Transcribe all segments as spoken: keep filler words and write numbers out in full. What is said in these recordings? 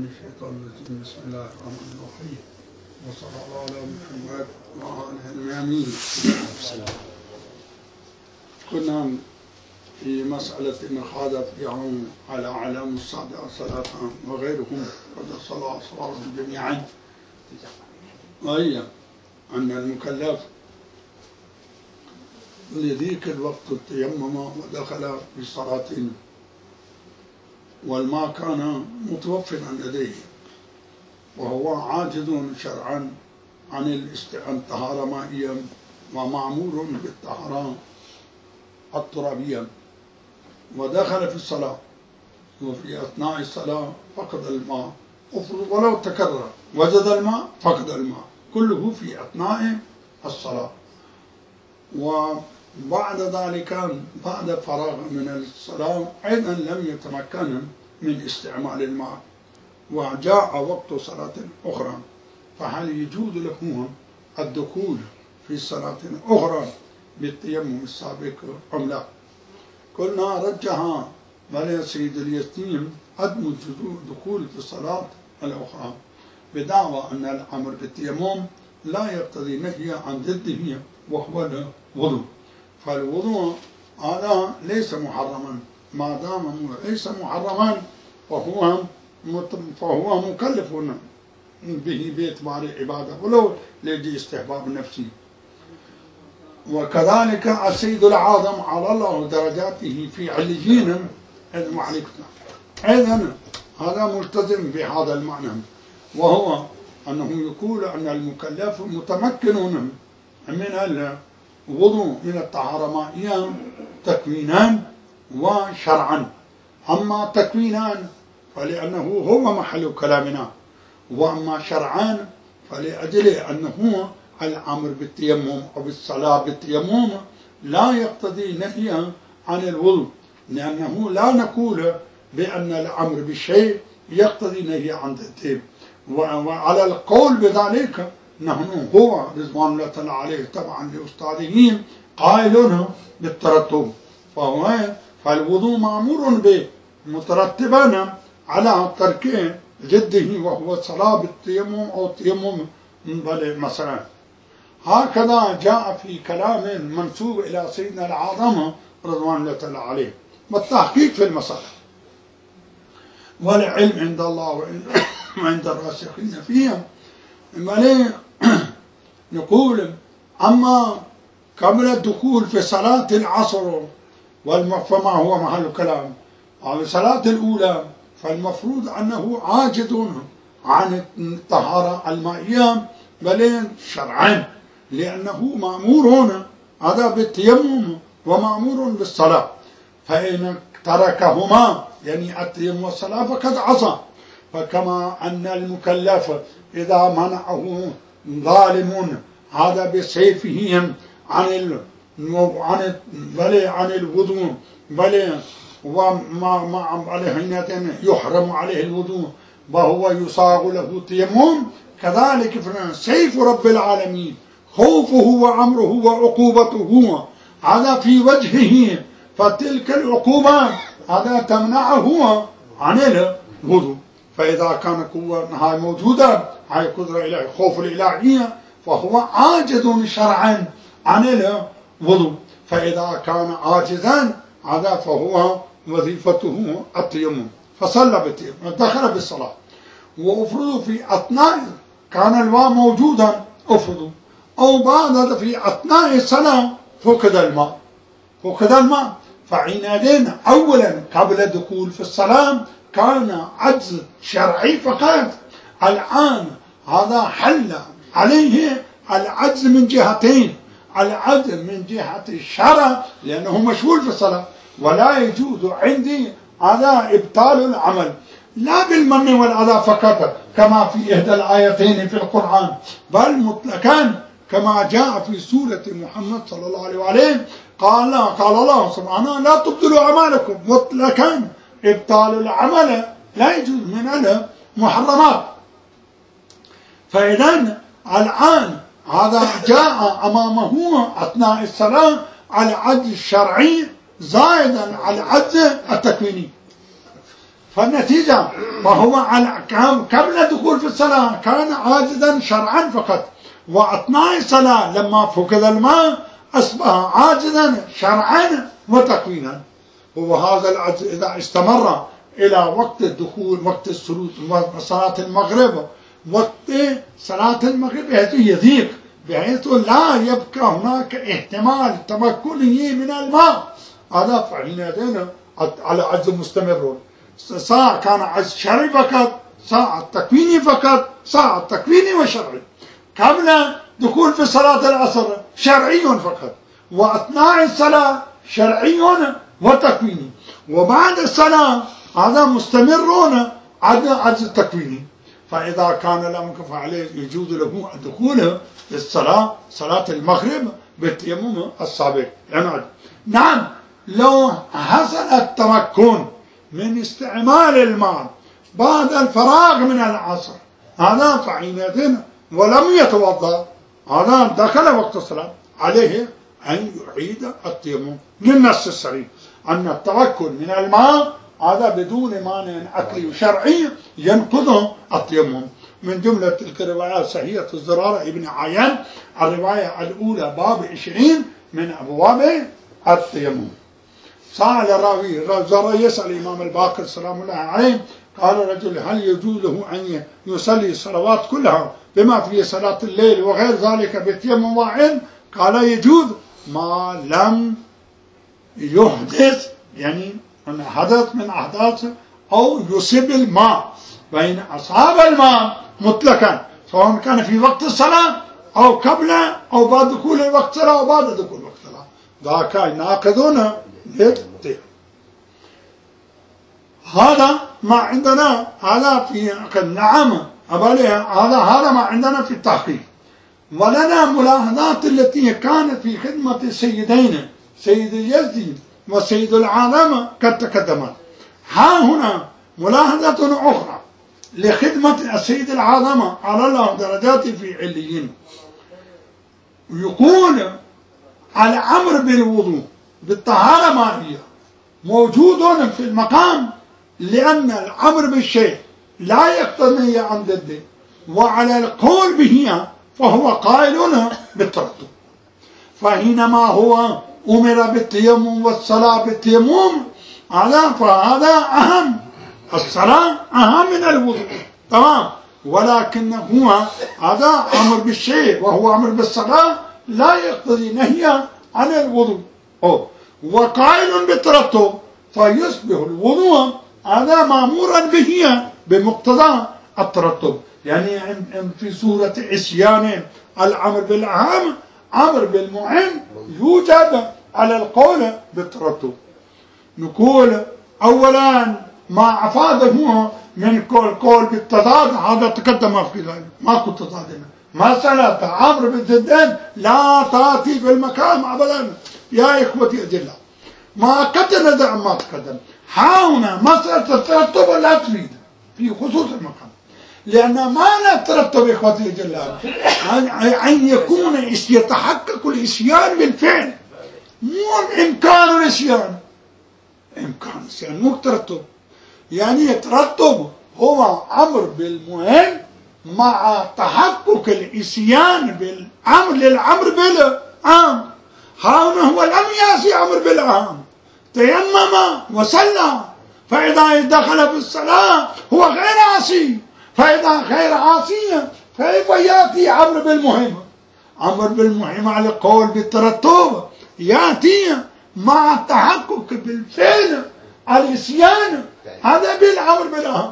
الشيطان الرجيم. بسم الله الرحمن الرحيم، وصلى الله على محمد وعلى آله الميامين. كنا في مسألة أخذت فيها على أعلام السادة الصلاة وغيرهم قد صلى صلاتهم جميعا، وهي أن المكلف لذيك الوقت تيمم ودخل في صلاة والماء كان متوفرا لديه وهو عاجز شرعا عن الطهارة مائيا ومعمور بالطهارة الترابية، ودخل في الصلاة وفي أثناء الصلاة فقد الماء ولو تكرر وجد الماء فقد الماء، كله في أثناء الصلاة. وبعد ذلك بعد فراغ من الصلاة أيضا لم يتمكن من استعمال الماء وجاء وقت صلاة أخرى، فهل يجوز له الدخول في صلاة أخرى بالتيمم السابق أم لا؟ قلنا رجح بل سيد اليتيم عدم الدخول في الصلاة الأخرى بدعوى أن الأمر بالتيمم لا يقتضي نهي عن ضده وهو الوضوء، فالوضوء هذا ليس محرما، ما دام ليس محرما فهو فهو مكلف به باعتبار العبادة ولو لدي استحباب نفسي. وكذلك السيد العظم على الله درجاته في عليين أيضا هذا ملتزم بهذا المعنى، وهو أنه يقول أن المكلف متمكن من الوضوء من الطهارة مائيا تكوينا وشرعا. أما تكوينا فلأنه هو محل كلامنا، وأما شرعا فلأجل أنه الأمر بالتيمم أو بالصلاة بالتيمم لا يقتضي نهيا عن الوضوء، لأنه لا نقول بأن الأمر بالشيء يقتضي نهي عن التيمم. وعلى القول بذلك نحن هو رضوان الله تعالى عليه طبعا لأستاذه قائلون بالترتب، فهو فالوضوء مأمور به مترتبا على ترك جده وهو الصلاة بالتيمم أو التيمم مثلا. هكذا جاء في كلام منسوب إلى سيدنا العظم رضوان الله تعالى عليه، والتحقيق في المسألة والعلم عند الله وعند الراسخين فيها. نقول أما قبل الدخول في صلاة العصر فما هو محل كلام على الصلاة الأولى، فالمفروض أنه عاجز عن الطهارة المائية بل شرعا، لأنه مأمور هذا بالتيمم ومأمور بالصلاة، فإن تركهما يعني التيمم والصلاة فقد عصى. فكما أن المكلف إذا منعه ظالم هذا بسيفه عن ال عن بل عن الوضوء بل وما مع عليه يحرم عليه الوضوء وهو يصاغ له تيمم، كذلك سيف رب العالمين خوفه وأمره وعقوبته هذا في وجهه، فتلك العقوبة هذا تمنعه عن الوضوء. فإذا كان قوة هاي موجودة هاي قدرة إلهية خوف الإلهية فهو عاجز شرعا عن الوضوء، فإذا كان عاجزا هذا فهو وظيفته التيمم، فصلى بالتيمم دخل بالصلاة. وأفرضوا في أثناء كان الماء موجودا أفرضوا أو بعد في أثناء الصلاة فقد الماء فقد الماء فعنادين أولا قبل الدخول في الصلاة كان عجز شرعي فقط، الآن هذا حل عليه العجز من جهتين، العجز من جهة الشرع لأنه مشغول في الصلاة، ولا يجوز عندي هذا إبطال العمل لا بالمن والأذى فقط كما في إحدى الآيتين في القرآن، بل مطلقا كما جاء في سورة محمد صلى الله عليه وآله قال قال الله سبحانه لا تبطلوا أعمالكم مطلقا، إبطال العمل لا يجوز من المحرمات. فإذا الآن هذا جاء أمامه أثناء الصلاة العجز الشرعي زائدا على العجز التكويني، فالنتيجة فهو على قبل الدخول في الصلاة كان عاجزا شرعا فقط، وأثناء الصلاة لما فقد الماء أصبح عاجزا شرعا وتكوينا. وهذا العجز إذا استمر إلى وقت الدخول، وقت صلاة المغرب، وقت صلاة المغرب بحيث يضيق، بحيث لا يبقى هناك احتمال تمكنه من الماء، هذا فحينئذ على عجز مستمر. ساعة كان عجز شرعي فقط، ساعة تكويني فقط، ساعة تكويني وشرعي. قبل دخول في صلاة العصر شرعي فقط، وأثناء الصلاة شرعي وتكويني، وبعد الصلاة هذا مستمرون على عجز التكويني. فإذا كان لم يكن عليه يجوز له الدخول في الصلاة صلاة المغرب بالتيمم السابق. يعني نعم لو حصل التمكن من استعمال الماء بعد الفراغ من العصر هذا فحينئذ ولم يتوضأ، هذا دخل وقت الصلاة، عليه أن يعيد التيمم للنص الصريح أن التمكن من الماء هذا بدون مانع عقلي وشرعي ينقضه التيمم. من جملة تلك الروايات صحيحة الزرارة ابن عيان الرواية الأولى باب عشرين من أبواب التيمم. سأل الراوي الزرارة يسأل الإمام الباقر سلام الله عليه، قال رجل هل يجوز له أن يصلي الصلوات كلها بما فيه صلاة الليل وغير ذلك بالتيمم واحد؟ قال يجوز ما لم يحدث، يعني من حدث من أحداث أو يصيب الماء، فإن أصاب الماء مطلقا سواء كان في وقت الصلاة أو قبل أو بعد دخول وقت الصلاة أو بعد دخول وقت الصلاة ذاك ناقضون للتيمم. هذا ما عندنا، هذا في نعم أباليها، هذا هذا ما عندنا في التحقيق. ولنا ملاحظات التي كانت في خدمة السيدين سيد اليزدي وسيد العالم قد تقدمت. ها هنا ملاحظة أخرى لخدمة السيد العالم على الله درجاته في عليين. يقول الأمر بالوضوء بالطهارة مائية موجود في المقام، لأن الأمر بالشيء لا يقتضي عن ضده، وعلى القول به فهو قائل بالترتب. فحينما هو أمر بالتيمم والصلاة بالتيمم هذا فهذا أهم، الصلاة أهم من الوضوء تمام، ولكن هو هذا أمر بالشيء وهو أمر بالصلاة لا يقتضي نهي عن الوضوء، وقائل بالترتب فيصبح الوضوء هذا مأمورا به بمقتضى الترتب. يعني في سورة عصيان الأمر بالأهم أمر بالمهم يوجد على القول بالترتب. نقول أولا ما أفاده من قول قول بالتضاد هذا تقدم في ذلك، ماكو تضاد، مسألة أمر بالضدين لا تأتي في المكان أبدا يا إخوتي أجلة، ما قد ندع ما تقدم. هنا مسألة الترتب لا تريد في خصوص المكان، لأن ما لا ترتب إخوتي أجلة أن يكون يتحقق الإسيان بالفعل، مو إمكان الإسيان، إمكان الإسيان مو ترتب. يعني يترتب هو أمر بالمهم مع تحقق الإسيان بالأمر للأمر بالعام. هنا هو لم يأتي أمر بالعام، تيمم وصلى، فإذا دخل في الصلاة هو غير عاصي، فإذا غير عاصي كيف يأتي أمر بالمهم؟ أمر بالمهم على قول بالترتب يأتي مع التحقق بالفعل الإسيان، هذا بالأمر بالأهم.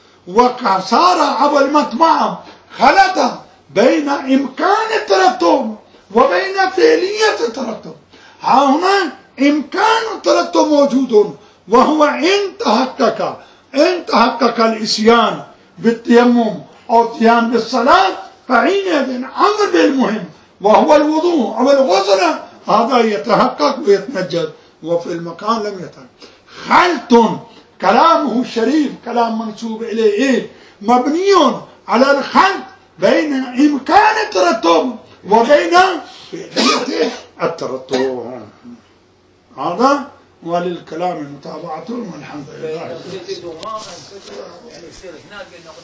وصار أبو المطمع خلط بين إمكان الترتب وبين فعلية الترتب. هنا إمكان الترتب موجود، وهو إن تحقق إن تحقق الإسيان بالتيمم أو التيام بالصلاة فحينئذ أمر بالمهم وهو الوضوء أو الغسل هذا يتحقق ويتنجد، وفي المكان لم يتحقق. خلط كلامه الشريف كلام منسوب إليه مبني على الخلط بين إمكان الترتب وبين فعلية الترتب. هذا وللكلام متابعة والحمد لله. يعني يصير هناك